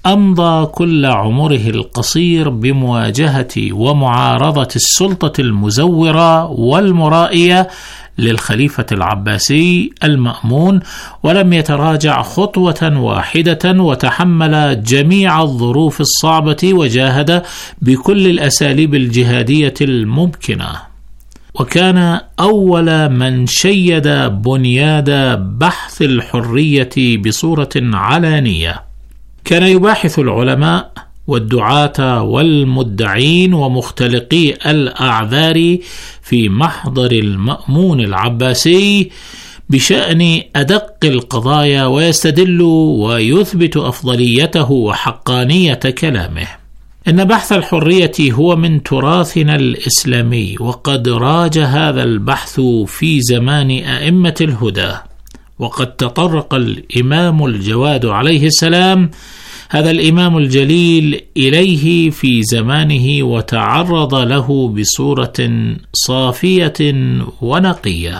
أمضى كل عمره القصير بمواجهة ومعارضة السلطة المزورة والمرائية للخليفة العباسي المأمون، ولم يتراجع خطوة واحدة، وتحمل جميع الظروف الصعبة وجاهد بكل الأساليب الجهادية الممكنة، وكان أول من شيد بنياد بحث الحرية بصورة علانية. كان يباحث العلماء والدعاة والمدعين ومختلقي الأعذار في محضر المأمون العباسي بشأن أدق القضايا، ويستدل ويثبت أفضليته وحقانية كلامه. إن بحث الحرية هو من تراثنا الإسلامي، وقد راج هذا البحث في زمان أئمة الهدى، وقد تطرق الإمام الجواد عليه السلام، هذا الإمام الجليل، إليه في زمانه وتعرض له بصورة صافية ونقية.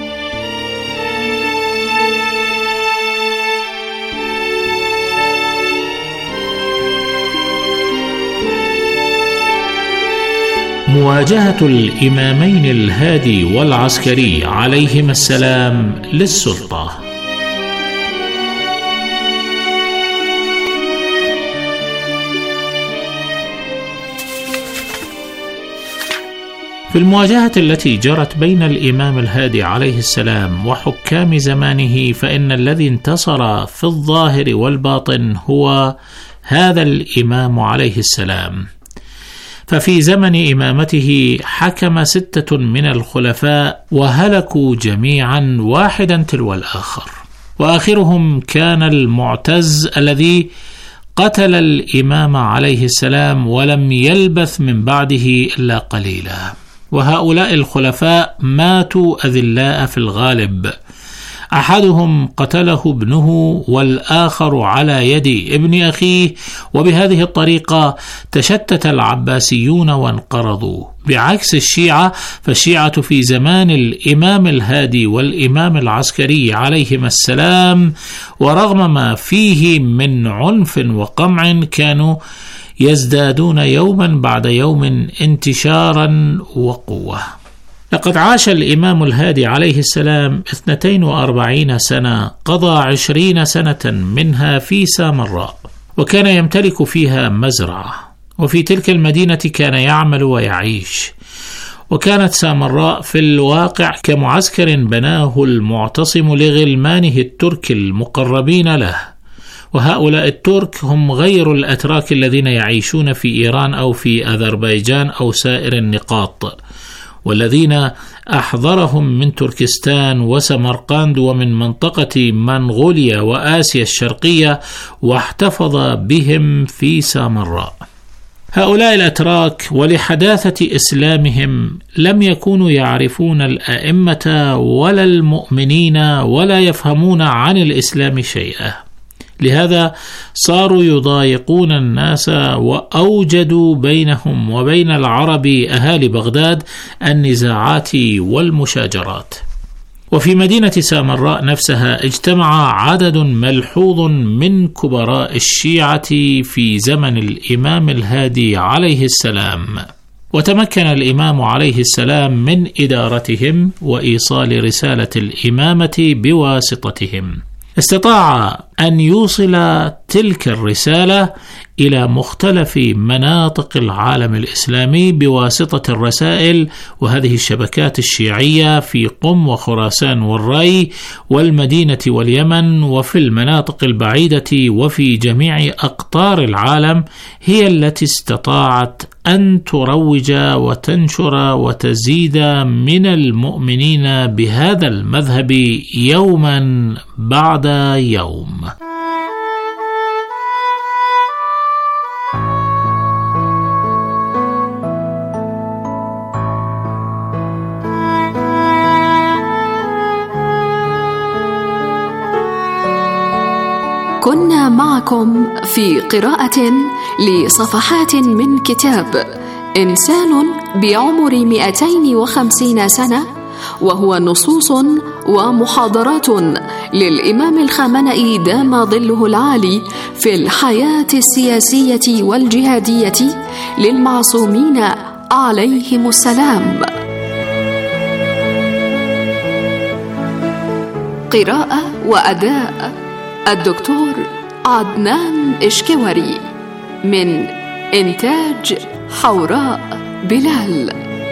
مواجهة الإمامين الهادي والعسكري عليهما السلام للسلطة. في المواجهة التي جرت بين الإمام الهادي عليه السلام وحكام زمانه، فإن الذي انتصر في الظاهر والباطن هو هذا الإمام عليه السلام. ففي زمن إمامته حكم ستة من الخلفاء وهلكوا جميعا واحدا تلو الآخر، وآخرهم كان المعتز الذي قتل الإمام عليه السلام ولم يلبث من بعده إلا قليلا. وهؤلاء الخلفاء ماتوا أذلاء في الغالب، أحدهم قتله ابنه والآخر على يد ابن أخيه، وبهذه الطريقة تشتت العباسيون وانقرضوا، بعكس الشيعة. فالشيعة في زمان الإمام الهادي والإمام العسكري عليهما السلام، ورغم ما فيه من عنف وقمع، كانوا يزدادون يوما بعد يوم انتشارا وقوة. لقد عاش الإمام الهادي عليه السلام اثنتين وأربعين سنة، قضى عشرين سنة منها في سامراء، وكان يمتلك فيها مزرعة، وفي تلك المدينة كان يعمل ويعيش. وكانت سامراء في الواقع كمعسكر بناه المعتصم لغلمانه الترك المقربين له، وهؤلاء الترك هم غير الأتراك الذين يعيشون في إيران أو في أذربيجان أو سائر النقاط، والذين أحضرهم من تركستان وسمرقند ومن منطقة منغوليا وآسيا الشرقية، واحتفظ بهم في سامراء. هؤلاء الأتراك ولحداثة إسلامهم لم يكونوا يعرفون الأئمة ولا المؤمنين، ولا يفهمون عن الإسلام شيئا، لهذا صاروا يضايقون الناس، وأوجدوا بينهم وبين العرب أهالي بغداد النزاعات والمشاجرات. وفي مدينة سامراء نفسها اجتمع عدد ملحوظ من كبراء الشيعة في زمن الإمام الهادي عليه السلام، وتمكن الإمام عليه السلام من إدارتهم وإيصال رسالة الإمامة بواسطتهم. استطاع أن يوصل تلك الرسالة إلى مختلف مناطق العالم الإسلامي بواسطة الرسائل وهذه الشبكات الشيعية في قم وخراسان والري والمدينة واليمن وفي المناطق البعيدة وفي جميع أقطار العالم، هي التي استطاعت أن تروج وتنشر وتزيد من المؤمنين بهذا المذهب يوما بعد يوم. كنا معكم في قراءة لصفحات من كتاب إنسان بعمر مئتين وخمسين سنة، وهو نصوص ومحاضرات للإمام الخامنئي دام ظله العالي في الحياة السياسية والجهادية للمعصومين عليهم السلام. قراءة وأداء الدكتور عدنان إشكوري، من إنتاج حوراء بلال.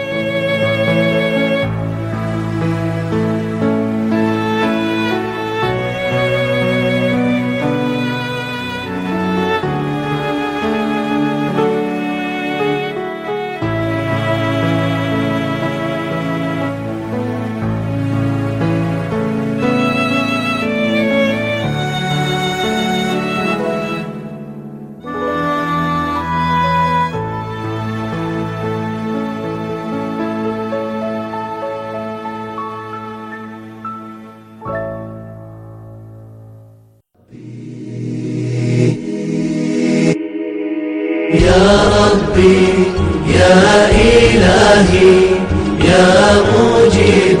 يا ربي يا إلهي يا مجيب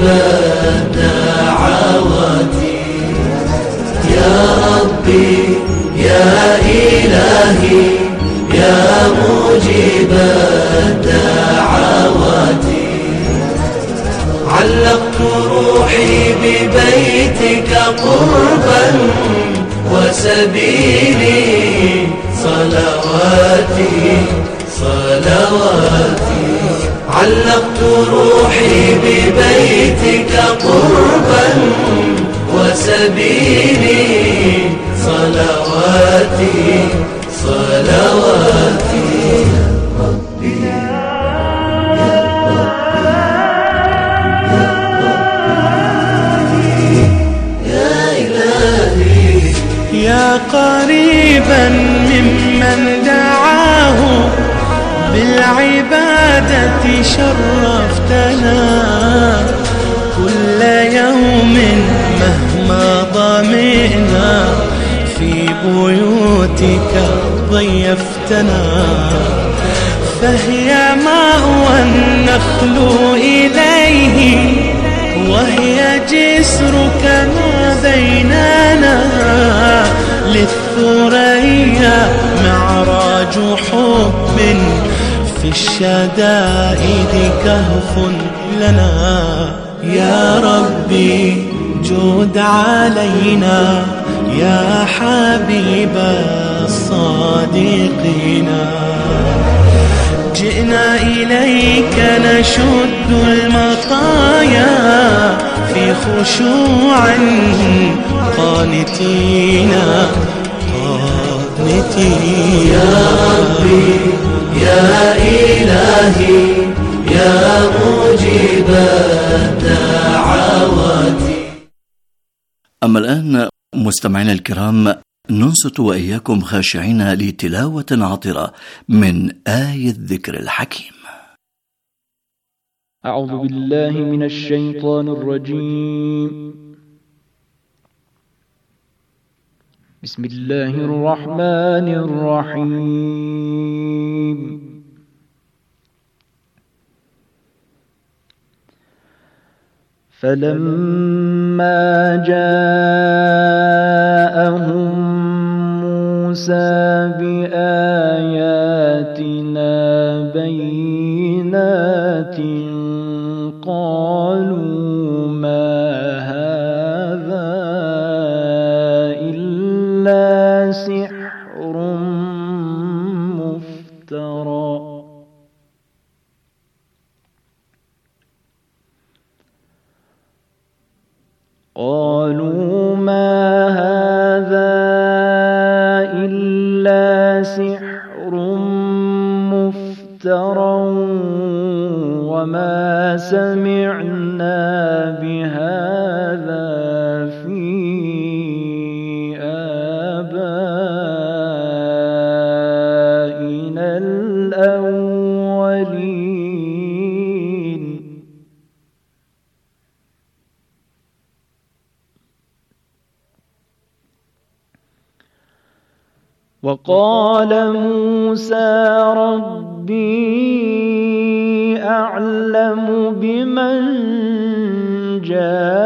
الدعوات، يا ربي يا إلهي يا مجيب الدعوات، علقت روحي ببيتك قربا وسبيلي صلواتي صلواتي، علقت روحي ببيتك قربا وسبيلي صلواتي صلواتي. ربي يا ربي يا إلهي يا قريبا ممن دعاه بالعبادة شرفتنا، كل يوم مهما ضمئنا في بيوتك ضيفتنا، فهي مأوى النخل إليه وهي جسرك ما بيننا، للثريا معراج حب في الشدائد كهف لنا، يا ربي جود علينا يا حبيب الصادقين، جئنا إليك نشد المطايا في خشوع قانتين قانتين. يا ربي يا إلهي يا مجيب الدعوات. أما الآن مستمعينا الكرام، ننصت وإياكم خاشعين لتلاوة عطرة من آية الذكر الحكيم. أعوذ بالله من الشيطان الرجيم. بسم الله الرحمن الرحيم. فلما جاءهم موسى بآياتنا بينات قالوا ما هذا إلا سحر مفترى قالوا ما هذا إلا سحر مفترى وما سمعنا بهذا في آبائنا الأولين. وقال موسى ربي أعلم بمن جاء